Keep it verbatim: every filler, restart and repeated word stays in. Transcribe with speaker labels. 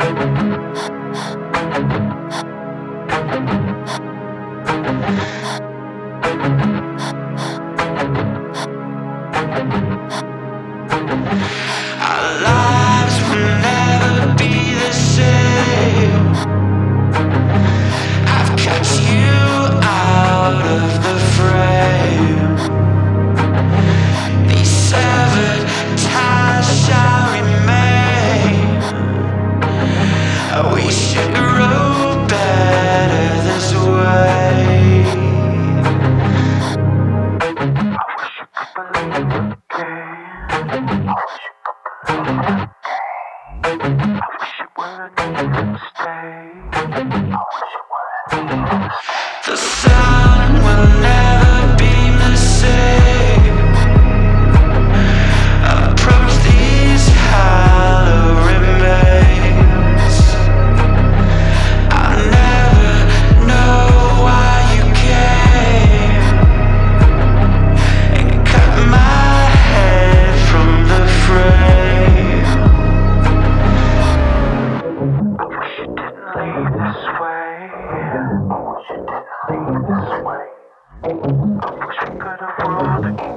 Speaker 1: Our lives will never be the same. I've cut you out of the frame. These severed ties shall remain. We should grow better this way. I wish you could believe again. I wish you could believe again. I wish you wouldn't even stay. I wish you wouldn't even stay. The sun will never be the same. Approach these hollow remains. I'll never know why you came and cut my head from the frame. I wish you didn't leave this way. I wish you didn't leave this way. I wish we could have rolled again.